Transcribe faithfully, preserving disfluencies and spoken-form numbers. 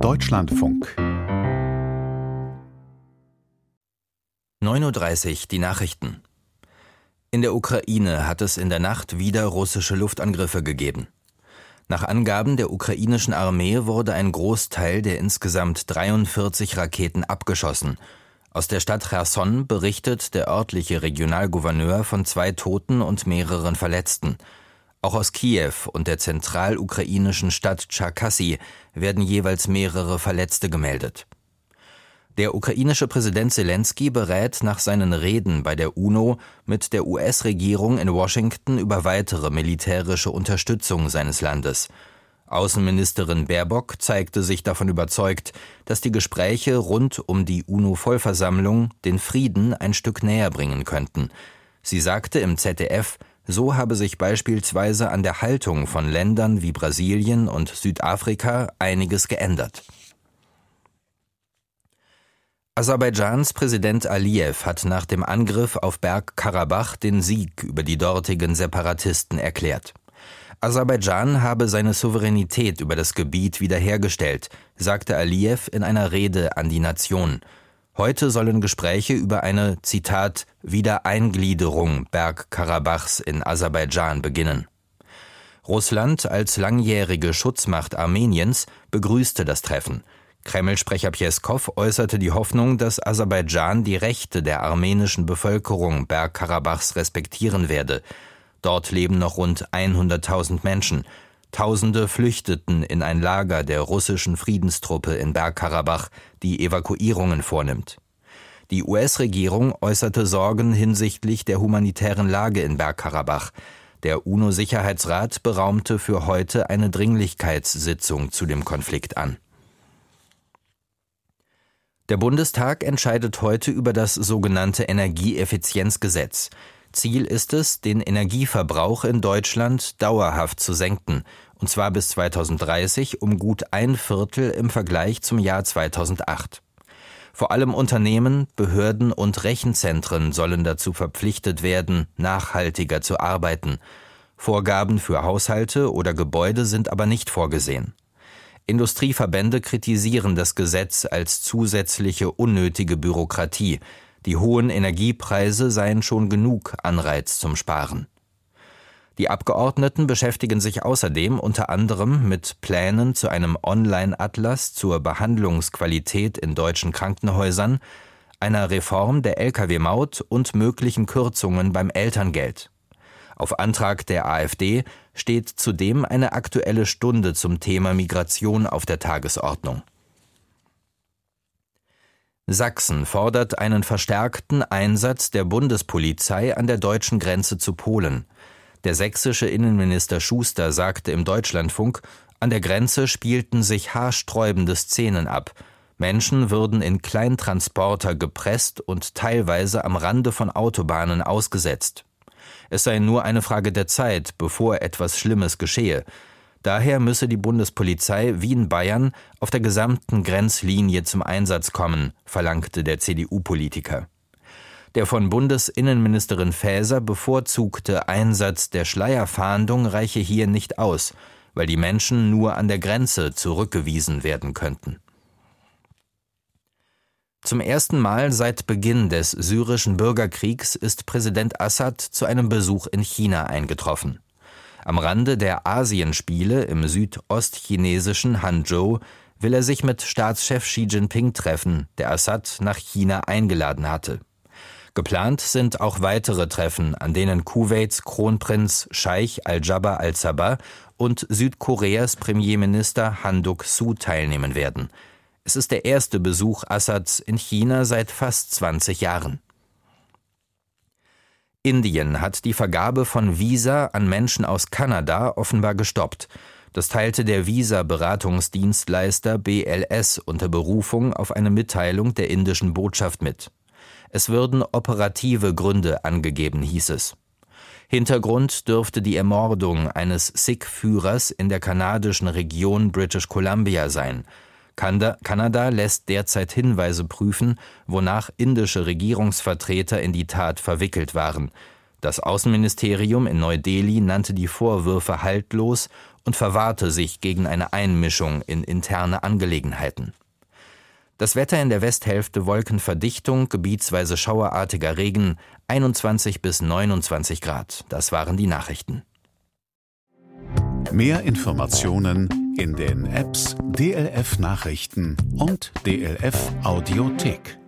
Deutschlandfunk. neun Uhr dreißig, die Nachrichten. In der Ukraine hat es in der Nacht wieder russische Luftangriffe gegeben. Nach Angaben der ukrainischen Armee wurde ein Großteil der insgesamt dreiundvierzig Raketen abgeschossen. Aus der Stadt Cherson berichtet der örtliche Regionalgouverneur von zwei Toten und mehreren Verletzten. Auch aus Kiew und der zentralukrainischen Stadt Tscherkassy werden jeweils mehrere Verletzte gemeldet. Der ukrainische Präsident Selenskyj berät nach seinen Reden bei der UNO mit der U S-Regierung in Washington über weitere militärische Unterstützung seines Landes. Außenministerin Baerbock zeigte sich davon überzeugt, dass die Gespräche rund um die UNO-Vollversammlung den Frieden ein Stück näher bringen könnten. Sie sagte im Z D F, so habe sich beispielsweise an der Haltung von Ländern wie Brasilien und Südafrika einiges geändert. Aserbaidschans Präsident Alijew hat nach dem Angriff auf Bergkarabach den Sieg über die dortigen Separatisten erklärt. Aserbaidschan habe seine Souveränität über das Gebiet wiederhergestellt, sagte Alijew in einer Rede an die Nation. Heute sollen Gespräche über eine, Zitat, Wiedereingliederung Bergkarabachs in Aserbaidschan beginnen. Russland als langjährige Schutzmacht Armeniens begrüßte das Treffen. Kreml-Sprecher Pjeskow äußerte die Hoffnung, dass Aserbaidschan die Rechte der armenischen Bevölkerung Bergkarabachs respektieren werde. Dort leben noch rund hunderttausend Menschen. Tausende flüchteten in ein Lager der russischen Friedenstruppe in Bergkarabach, die Evakuierungen vornimmt. Die U S-Regierung äußerte Sorgen hinsichtlich der humanitären Lage in Bergkarabach. Der UNO-Sicherheitsrat beraumte für heute eine Dringlichkeitssitzung zu dem Konflikt an. Der Bundestag entscheidet heute über das sogenannte Energieeffizienzgesetz. Ziel ist es, den Energieverbrauch in Deutschland dauerhaft zu senken, und zwar bis zweitausenddreißig um gut ein Viertel im Vergleich zum Jahr zweitausendacht. Vor allem Unternehmen, Behörden und Rechenzentren sollen dazu verpflichtet werden, nachhaltiger zu arbeiten. Vorgaben für Haushalte oder Gebäude sind aber nicht vorgesehen. Industrieverbände kritisieren das Gesetz als zusätzliche unnötige Bürokratie. Die hohen Energiepreise seien schon genug Anreiz zum Sparen. Die Abgeordneten beschäftigen sich außerdem unter anderem mit Plänen zu einem Online-Atlas zur Behandlungsqualität in deutschen Krankenhäusern, einer Reform der L K W-Maut und möglichen Kürzungen beim Elterngeld. Auf Antrag der AfD steht zudem eine Aktuelle Stunde zum Thema Migration auf der Tagesordnung. Sachsen fordert einen verstärkten Einsatz der Bundespolizei an der deutschen Grenze zu Polen. Der sächsische Innenminister Schuster sagte im Deutschlandfunk, an der Grenze spielten sich haarsträubende Szenen ab. Menschen würden in Kleintransporter gepresst und teilweise am Rande von Autobahnen ausgesetzt. Es sei nur eine Frage der Zeit, bevor etwas Schlimmes geschehe. Daher müsse die Bundespolizei wie in Bayern auf der gesamten Grenzlinie zum Einsatz kommen, verlangte der C D U-Politiker. Der von Bundesinnenministerin Faeser bevorzugte Einsatz der Schleierfahndung reiche hier nicht aus, weil die Menschen nur an der Grenze zurückgewiesen werden könnten. Zum ersten Mal seit Beginn des syrischen Bürgerkriegs ist Präsident Assad zu einem Besuch in China eingetroffen. Am Rande der Asienspiele im südostchinesischen Hangzhou will er sich mit Staatschef Xi Jinping treffen, der Assad nach China eingeladen hatte. Geplant sind auch weitere Treffen, an denen Kuwaits Kronprinz Scheich Al-Jaber Al-Sabah und Südkoreas Premierminister Han Duck-soo teilnehmen werden. Es ist der erste Besuch Assads in China seit fast zwanzig Jahren. Indien hat die Vergabe von Visa an Menschen aus Kanada offenbar gestoppt. Das teilte der Visa-Beratungsdienstleister B L S unter Berufung auf eine Mitteilung der indischen Botschaft mit. Es würden operative Gründe angegeben, hieß es. Hintergrund dürfte die Ermordung eines Sikh-Führers in der kanadischen Region British Columbia sein. Kanada lässt derzeit Hinweise prüfen, wonach indische Regierungsvertreter in die Tat verwickelt waren. Das Außenministerium in Neu-Delhi nannte die Vorwürfe haltlos und verwahrte sich gegen eine Einmischung in interne Angelegenheiten. Das Wetter in der Westhälfte: Wolkenverdichtung, gebietsweise schauerartiger Regen, einundzwanzig bis neunundzwanzig Grad. Das waren die Nachrichten. Mehr Informationen in den Apps D L F Nachrichten und D L F Audiothek.